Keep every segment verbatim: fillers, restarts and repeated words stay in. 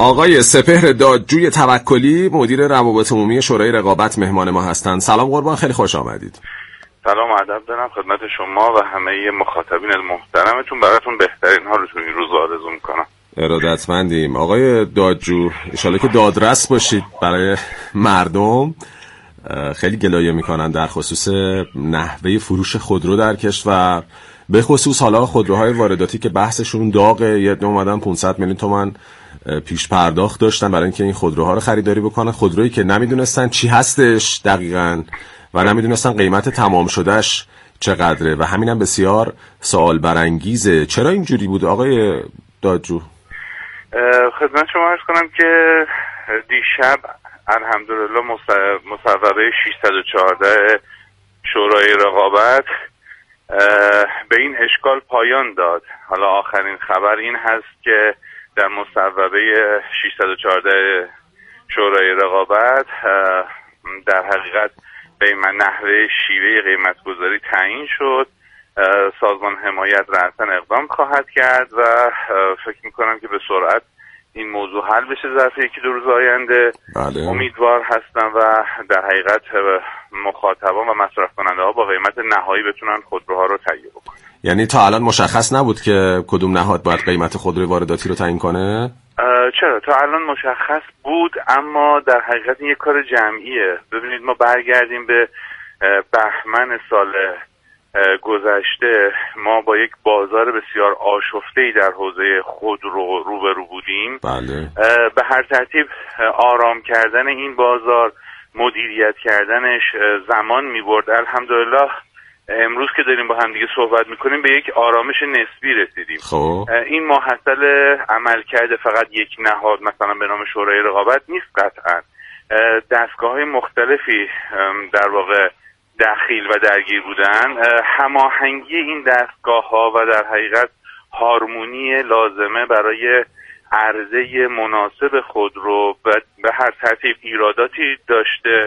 آقای سپهر دادجوی توکلی مدیر روابط عمومی شورای رقابت مهمان ما هستند. سلام قربان، خیلی خوش آمدید. سلام و ادب دارم خدمت شما و همه مخاطبین محترمتون. براتون بهترین ها رو تو این روز آرزو میکنم. ارادتمندیم. آقای دادجو، انشالله که دادرس باشید برای مردم. خیلی گلایه میکنن در خصوص نحوه فروش خودرو در کشور، به خصوص حالا خودروهای وارداتی که بحثشون داغه. یه عده اومدن پانصد میلیون تومان پیش پرداخت داشتن برای اینکه این خودروها رو خریداری بکنن، خودرویی که نمیدونستن چی هستش دقیقاً و نمیدونستن قیمت تمام شدهش چقدره و همینم بسیار سوال برانگیزه. چرا اینجوری بود آقای دادجو؟ خدمت شما عرض کنم که دیشب الحمدلله مصوبه ششصد و چهارده شورای رقابت به این اشکال پایان داد. حالا آخرین خبر این هست که در مصوبه ششصد و چهارده شورای رقابت در حقیقت قیمت نحوه شیوه قیمتگذاری تعیین شد. سازمان حمایت رأساً اقدام خواهد کرد و فکر میکنم که به سرعت این موضوع حل بشه ظرف یکی دو روز آینده. بله. امیدوار هستم و در حقیقت مخاطبان و مصرف کننده ها با قیمت نهایی بتونن خودروها رو تهیه بکنن. یعنی تا الان مشخص نبود که کدوم نهاد باید قیمت خودروی وارداتی رو تعیین کنه؟ چرا تا الان مشخص بود، اما در حقیقت این یک کار جمعیه. ببینید ما برگردیم به بهمن سال گذشته، ما با یک بازار بسیار آشفته‌ای در حوزه خودرو روبرو بودیم. بله. به هر ترتیب آرام کردن این بازار، مدیریت کردنش زمان می‌برد. الحمدلله امروز که داریم با هم دیگه صحبت میکنیم به یک آرامش نسبی رسیدیم. خب این ماحصل عمل کرده فقط یک نهاد مثلا به نام شورای رقابت نیست. قطعا دستگاه‌های مختلفی در واقع دخیل و درگیر بودن. هماهنگی این دستگاه‌ها و در حقیقت هارمونی لازمه برای عرضه مناسب خودرو به هر ترتیب ایراداتی داشته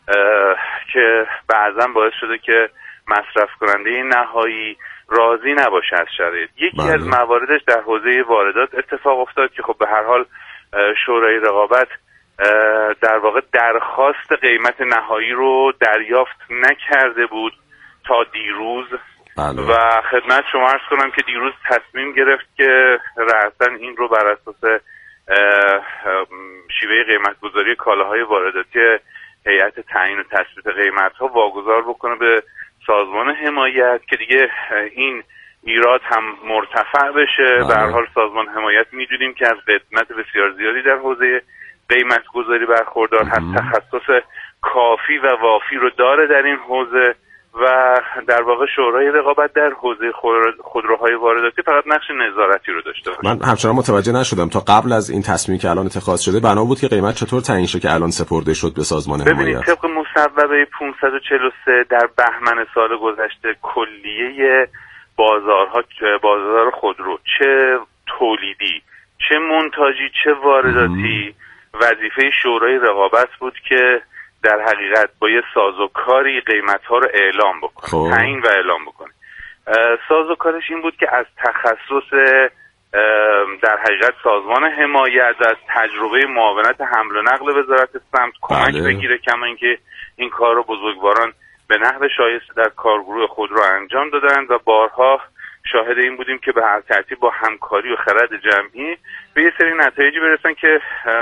که بعضا باعث شده که مصرف کننده نهایی راضی نباشه از شرایط. یکی بله. از مواردش در حوزه واردات اتفاق افتاد که خب به هر حال شورای رقابت در واقع درخواست قیمت نهایی رو دریافت نکرده بود تا دیروز. بله. و خدمت شما عرض کنم که دیروز تصمیم گرفت که رأساً این رو بر اساس شیوه قیمتگذاری کالاهای وارداتی هیئت تعیین و تثبیت قیمت‌ها واگذار بکنه به سازمان حمایت که دیگه این ایراد هم مرتفع بشه. به هر حال سازمان حمایت میدونیم که از قدمت بسیار زیادی در حوزه قیمت گذاری برخوردار هست، تخصص کافی و وافی رو داره در این حوزه و در واقع شورای رقابت در حوزه خودروهای وارداتی فقط نقش نظارتی رو داشته باشه. من همچنان متوجه نشدم تا قبل از این تصمیمی که الان اتخاذ شده بنا بود که قیمت چطور تعیین شد که الان سپرده شد به سازمان حمایت؟ ببینید طبق مصوبه پانصد و چهل و سه در بهمن سال گذشته کلیه بازارها، بازار خودرو چه تولیدی چه منتاجی چه وارداتی، وظیفه شورای رقابت بود که در حقیقت با یه سازوکاری قیمت‌ها رو اعلام بکنه، تعیین و اعلام بکنه. سازوکارش این بود که از تخصص در حقیقت سازمان حمایت و از تجربه معاونت حمل و نقل وزارت سمت کمک بله. بگیره، کما اینکه این کار رو بزرگواران به نحو شایسته در کارگروه خودرو انجام دادند و بارها شاهد این بودیم که به هر ترتیب با همکاری و خرد جمعی به یه سری نتایجی برسن که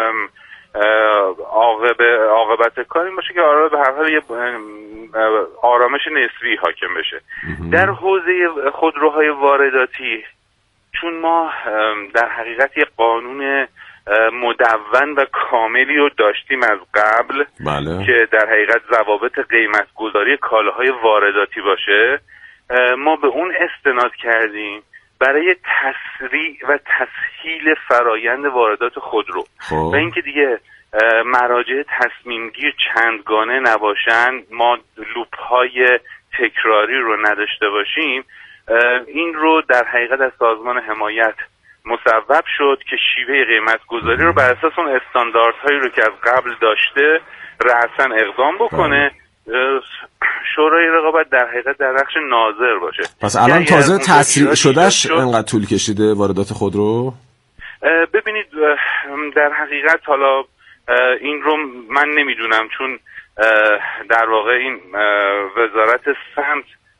عاقبت کار این باشه که آرام به هر حال یه آرامش نسبی حاکم بشه. در حوزه خودروهای وارداتی چون ما در حقیقت یه قانون مدون و کاملی رو داشتیم از قبل بله. که در حقیقت ضوابط قیمت گذاری کالاهای وارداتی باشه، ما به اون استناد کردیم برای تسریع و تسهیل فرایند واردات خودرو خب. و اینکه دیگه مراجع تصمیم گیر چندگانه نباشن، ما لوپ های تکراری رو نداشته باشیم. این رو در حقیقت از سازمان حمایت مصوب شد که شیوه قیمت گذاری رو بر اساس اون استانداردهایی رو که از قبل داشته رأساً اقدام بکنه. شورای رقابت در حقیقت در نقش ناظر باشه. پس الان تازه تسریع شدهش انقدر طول کشیده واردات خودرو؟ ببینید در حقیقت حالا این رو من نمیدونم، چون در واقع این وزارت سمت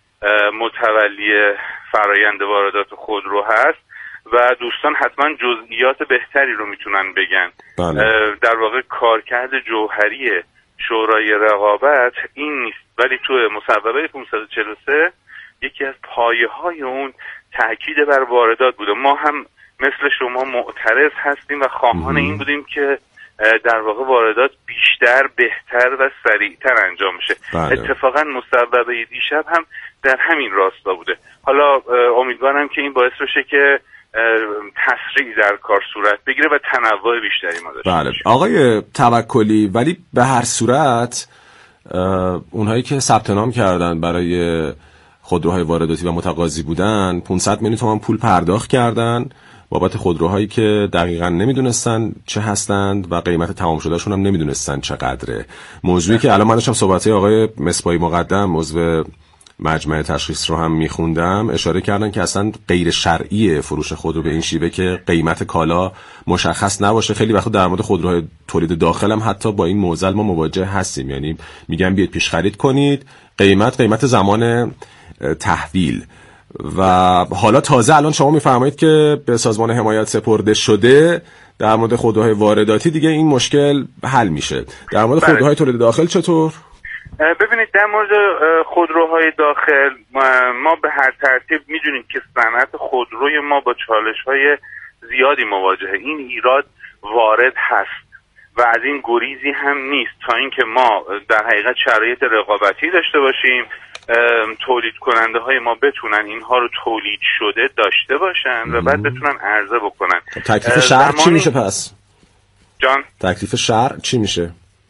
متولی فرایند واردات خودرو هست و دوستان حتما جزئیات بهتری رو میتونن بگن. بله. در واقع کارکرد جوهری شورای رقابت این نیست، ولی تو مصوبه پانصد و چهل و سه یکی از پایه‌های اون تاکید بر واردات بوده. ما هم مثل شما معترض هستیم و خواهان این بودیم که در واقع واردات بیشتر، بهتر و سریعتر انجام بشه. بله. اتفاقا مصوبه دیشب هم در همین راستا بوده. حالا امیدوارم که این باعث بشه که تسریع در کار صورت بگیره و تنوع بیشتری ما داشته بله. آقای توکلی، ولی به هر صورت اونهایی که ثبت نام کردن برای خودروهای وارداتی و متقاضی بودن پانصد میلیون تومان پول پرداخت کردن بابت خودروهایی که دقیقاً نمیدونستن چه هستند و قیمت تمام شدهشون هم نمیدونستن چقدره. موضوعی که الان من داشتم صحبت‌های آقای مصباحی مقدم عضو مجمع تشخیص رو هم میخوندم، اشاره کردن که اصلا غیر شرعیه فروش خودرو به این شیوه که قیمت کالا مشخص نباشه. خیلی وقتا در مورد خودروهای تولید داخل هم حتی با این معضل ما مواجه هستیم، یعنی میگن بیاید پیش خرید کنید، قیمت قیمت زمان تحویل. و حالا تازه الان شما میفرمایید که به سازمان حمایت سپرده شده در مورد خودروهای وارداتی دیگه این مشکل حل میشه. در مورد خودروهای تولید داخل چطور؟ ببینید در مورد خودروهای داخل ما به هر ترتیب میدونیم که صنعت خودروی ما با چالش‌های زیادی مواجهه. این ایراد وارد هست و از این گریزی هم نیست تا اینکه ما در حقیقت شرایط رقابتی داشته باشیم، تولید کننده های ما بتونن اینها رو تولید شده داشته باشن و بعد بتونن عرضه بکنن. تکلیف شهر چی میشه پس؟ جان؟ تکلیف شهر چی میشه؟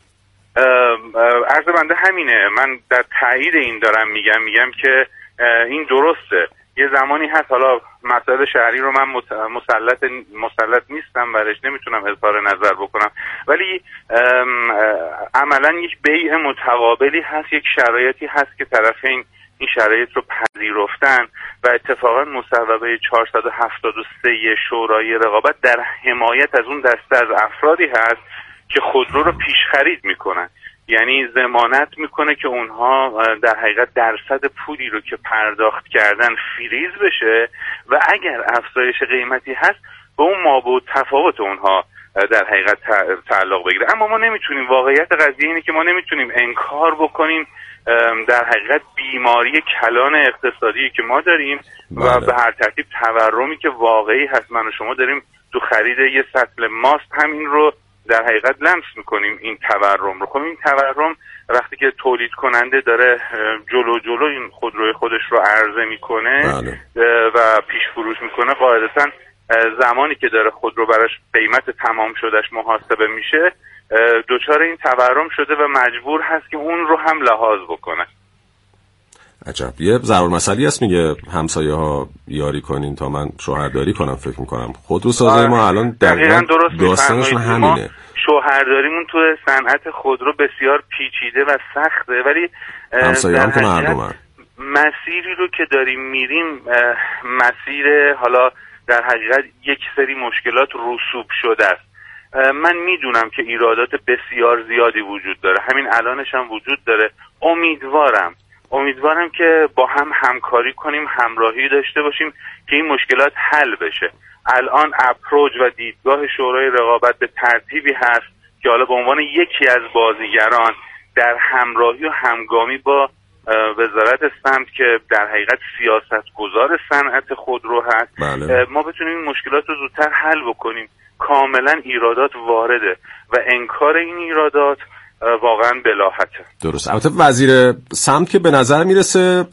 عرض بنده همینه. من در تایید این دارم میگم میگم که این درسته. یه زمانی هست، حالا مسائل شهری رو من مسلط مسلط نیستم برش، نمیتونم اظهار نظر بکنم، ولی عملا یک بیع متقابلی هست، یک شرایطی هست که طرفین این شرایط رو پذیرفتن و اتفاقا مصوبه چهارصد و هفتاد و سه شورای رقابت در حمایت از اون دسته از افرادی هست که خودرو رو پیش خرید میکنن، یعنی ضمانت میکنه که اونها در حقیقت درصد پولی رو که پرداخت کردن فریز بشه و اگر افزایش قیمتی هست به اون مابعد تفاوت اونها در حقیقت تعلق بگیره. اما ما نمیتونیم، واقعیت قضیه اینه که ما نمیتونیم انکار بکنیم در حقیقت بیماری کلان اقتصادی که ما داریم بله. و به هر ترتیب تورمی که واقعی هست. من و شما داریم تو خرید یه سطل ماست همین رو در حقیقت لمس میکنیم، این تورم رو. خب این تورم وقتی که تولید کننده داره جلو جلو این خودروی خودش رو عرضه میکنه بله. و پیش فروش میکنه، قاعدتا زمانی که داره خودرو براش قیمت تمام شدهش محاسبه میشه دچار این تورم شده و مجبور هست که اون رو هم لحاظ بکنه. عجب. یه ضرور مسئله هست میگه همسایه ها یاری کنین تا من شوهرداری کنم. فکر میکنم خودرو سازی ما الان دقیقاً داستانشون همینه. شوهرداریمون تو صنعت خودرو بسیار پیچیده و سخته، ولی همسایه هم که مردمن. مسیری رو که داریم میریم مسیر حالا در حقیقت یک سری مشکلات رسوب شده است. من میدونم که ایرادات بسیار زیادی وجود داره، همین الانش هم وجود داره. امیدوارم امیدوارم که با هم همکاری کنیم، همراهی داشته باشیم که این مشکلات حل بشه. الان اپروچ و دیدگاه شورای رقابت به ترتیبی هست که حالا به عنوان یکی از بازیگران در همراهی و همگامی با وزارت سمت که در حقیقت سیاستگزار صنعت خودرو هست بله. ما بتونیم این مشکلات رو زودتر حل بکنیم. کاملا ایرادات وارده و انکار این ایرادات واقعا بلاهته. درست. البته وزیر سمت که به نظر میرسه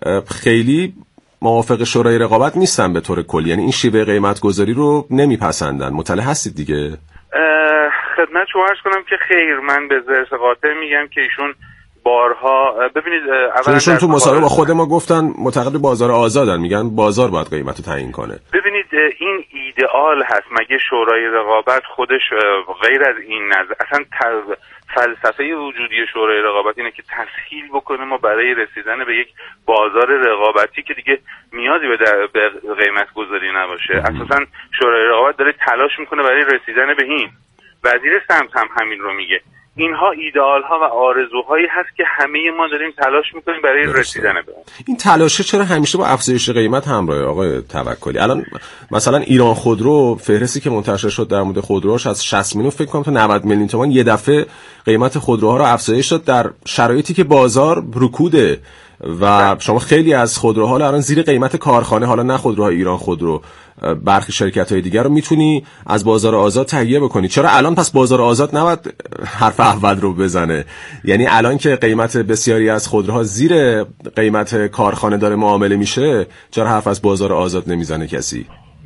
خیلی موافق شورای رقابت نیستن به طور کلی، یعنی این شیوه قیمت گذاری رو نمیپسندن. مطلع هستید دیگه؟ خدمت شما عرض کنم که خیر، من به زرس قاطع میگم که ایشون بارها ببینید اولا چون تو مصاحبه با خود ما گفتن معتقد بازار آزادن، میگن بازار باید قیمت رو تعیین کنه. ببینید این ایدئال هست، مگه شورای رقابت خودش غیر از این نظر اصلا فلسفه وجودی شورای رقابت اینه که تسهیل بکنه ما برای رسیدن به یک بازار رقابتی که دیگه نیازی به, به قیمت گذاری نباشه. اساسا شورای رقابت داره تلاش میکنه برای رسیدن به این. وزیر سمت هم همین رو میگه. اینها ایدئال ها و آرزوهایی هست که همه ما داریم تلاش میکنیم برای درسته. رسیدن به اون. این تلاشه چرا همیشه با افزایش قیمت همراهه آقای توکلی؟ الان مثلا ایران خودرو فهرستی که منتشر شد در مورد خودروهاش از شصت میلیون فکر کنم تا نود میلیون تومان یه دفعه قیمت خودروها رو افزایش داد در شرایطی که بازار رکوده و شما خیلی از خودروها الان زیر قیمت کارخانه، حالا نه خودروهای ایران خودرو، برخی شرکت‌های دیگر رو میتونی از بازار آزاد تهیه بکنی. چرا الان پس بازار آزاد نباید حرف اول رو بزنه؟ یعنی الان که قیمت بسیاری از خودروها زیر قیمت کارخانه داره معامله میشه، چرا حرف از بازار آزاد نمیزنه کسی؟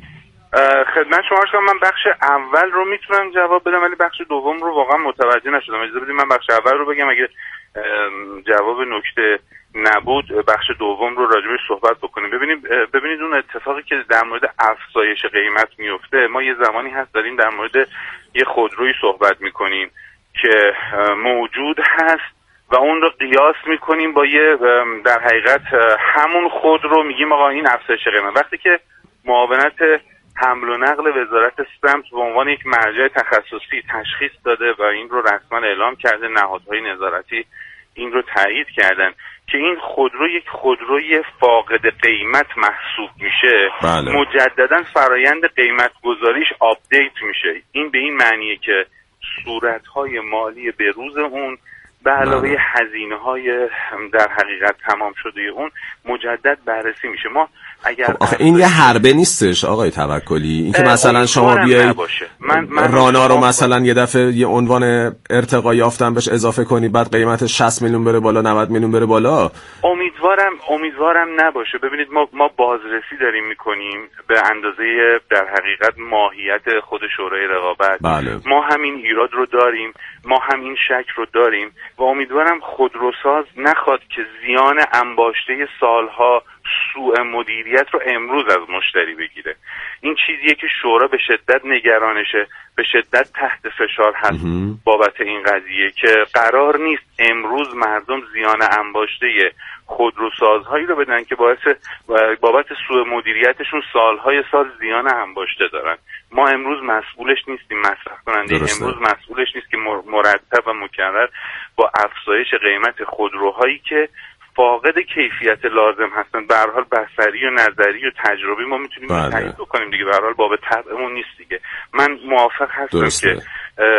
خدمت شما شما من بخش اول رو میتونم جواب بدم ولی بخش دوم رو واقعا متوجه نشدم. اجازه بدید من بخش اول رو بگم، اگه جواب نکته نبود بخش دوم رو راجبش صحبت بکنیم. ببینید ببینید اون اتفاقی که در مورد افزایش قیمت میفته، ما یه زمانی هست داریم در مورد یه خودرویی صحبت میکنیم که موجود هست و اون رو قیاس میکنیم با یه در حقیقت همون خودرو، میگیم آقا این افزایش قیمت. وقتی که معاونت حمل و نقل وزارت سمت به عنوان یک مرجع تخصصی تشخیص داده و این رو رسما اعلام کرده، نهادهای نظارتی این رو تایید کردن که این خودرو یک خودروی فاقد قیمت محسوب میشه، بله. مجددا فرایند قیمت گذاریش آپدیت میشه. این به این معنیه که صورتهای مالی بروز اون به علاوه هزینه‌های در حقیقت تمام شده اون مجدد بررسی میشه. ما اگر خب آخه این یه حربه نیستش آقای توکلی، این که مثلا شما بیای من من رانا رو مثلا یه دفعه یه عنوان ارتقا یافتن بهش اضافه کنی بعد قیمت شصت میلیون بره بالا، نود میلیون بره بالا. امیدوارم امیدوارم نباشه. ببینید ما ما بازرسی داریم میکنیم به اندازه در حقیقت ماهیت خود شورای رقابت. بله. ما همین ایراد رو داریم، ما همین شک رو داریم و امیدوارم خودروساز نخواد که زیان انباشته سالها سوء مدیریت رو امروز از مشتری بگیره. این چیزیه که شورا به شدت نگرانشه، به شدت تحت فشار هست بابت این قضیه که قرار نیست امروز مردم زیان انباشته خودروسازهایی رو بدن که باعث بابت سوء مدیریتشون سالهای سال زیان انباشته دارن. ما امروز مسئولش نیستیم، مصرف کننده امروز مسئولش نیست که مرتب و مکرر با افزایش قیمت خودروهایی که فاقد کیفیت لازم هستن به هر حال بصری و نظری و تجربی ما میتونیم بله. تایید بکنیم دیگه، به هر حال باب طبعمون نیست دیگه. من موافق هستم درسته. که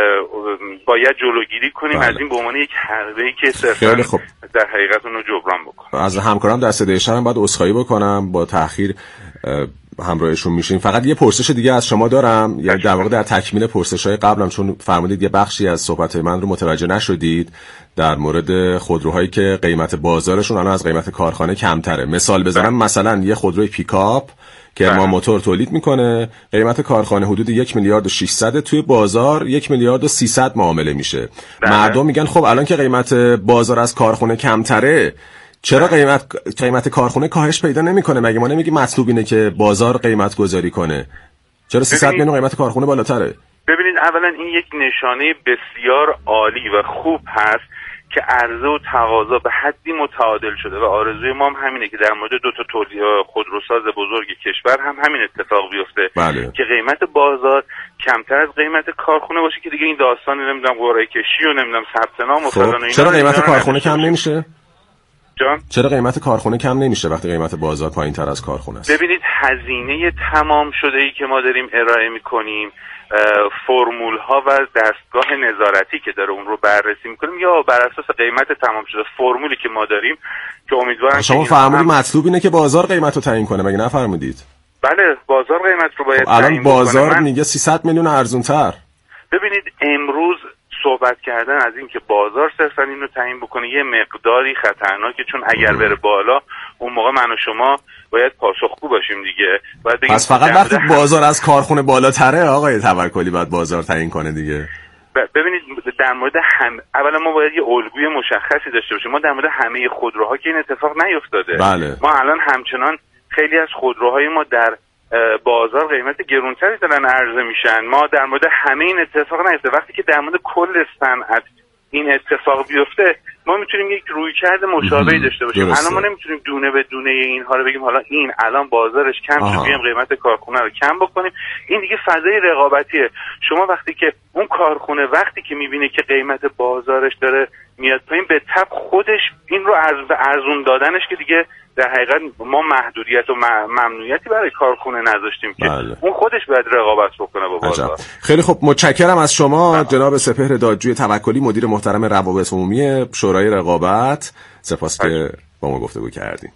باید جلوگیری کنیم بله. از این به عنوان یک حربه‌ای که صرفا در حقیقت اون رو جبران بکنیم. از همکارم در صدای شهرم باید عذرخواهی بکنم، با تأخیر همراهشون میشیم. فقط یه پرسش دیگه از شما دارم، یعنی در واقع در تکمیل پرسش‌های قبلم، چون فرمودید یه بخشی از صحبت‌های من رو متوجه نشدید در مورد خودروهایی که قیمت بازارشون الان از قیمت کارخانه کمتره. مثال بزنم، مثلا یه خودروی پیکاپ که ما موتور تولید میکنه قیمت کارخانه حدود یک میلیارد و ششصد، توی بازار یک میلیارد و سیصد معامله میشه. مردم میگن خب الان که قیمت بازار از کارخانه کمتره چرا قیمت قیمت کارخونه کاهش پیدا نمیکنه؟ مگه ما نمیگیم مطلوب اینه که بازار قیمت گذاری کنه؟ چرا سیصد میلیون قیمت کارخونه بالاتره؟ ببینید اولا این یک نشانه بسیار عالی و خوب هست که عرضه و تقاضا به حدی متعادل شده و آرزوی ما هم همینه که در مورد دو تا تولید خودروساز بزرگ کشور هم همین اتفاق بیفته. بله. که قیمت بازار کمتر از قیمت کارخونه باشه که دیگه این داستان نمیدونم قرعه کشی و نمیدونم ثبت نام و فلان و اینا. چرا قیمت کارخونه کم نمیشه؟ جان؟ چرا قیمت کارخونه کم نمیشه وقتی قیمت بازار پایین تر از کارخونه است؟ ببینید هزینه تمام شده ای که ما داریم ارائه میکنیم، فرمول ها و دستگاه نظارتی که داره اون رو بررسی میکنیم یا بر اساس قیمت تمام شده فرمولی که ما داریم که امیدوارم شما فرمودید هم... مطلوب اینه که بازار قیمت رو تعیین کنه، مگه نفرمودید؟ بله بازار قیمت رو باید خب الان بازار من... میگه سیصد میلیون ارزون تر. ببینید امروز صحبت کردن از این که بازار صرفا این رو تعیین بکنه یه مقداری خطرناکه، چون اگر بره بالا اون موقع من و شما باید پاسخگو باشیم دیگه. باید پس فقط وقتی بازار از کارخونه بالاتره آقای توکلی باید بازار تعیین کنه دیگه. ببینید در مورد هم اولا ما باید یه الگوی مشخصی داشته باشیم. ما در مورد همه خودروها که این اتفاق نیفتاده. بله. ما الان همچنان خیلی از خودروهای ما در بازار قیمت گرونتری دارن عرضه میشن. ما در مورد همه این اتفاق نیفته. وقتی که در مورد کل صنعت این اتفاق بیفته ما میتونیم یک رویکرد مشابهی داشته باشیم. الان ما نمیتونیم دونه به دونه اینها رو بگیم حالا این الان بازارش کم شد بیایم قیمت کارخونه رو کم بکنیم. این دیگه فضای رقابتیه. شما وقتی که اون کارخونه وقتی که میبینه که قیمت بازارش داره میاد پایین به تبع خودش این رو از ارزون دادنش که دیگه در حقیقت ما محدودیت و ممنوعیتی برای کارخونه نذاشتیم که بله. اون خودش باید رقابت بکنه با بازار. عجب. خیلی خب متشکرم از شما بله. جناب سپهر دادجوی توکلی مدیر محترم روابط عمومی شورای رقابت. سپاس که با ما گفتگو کردیم.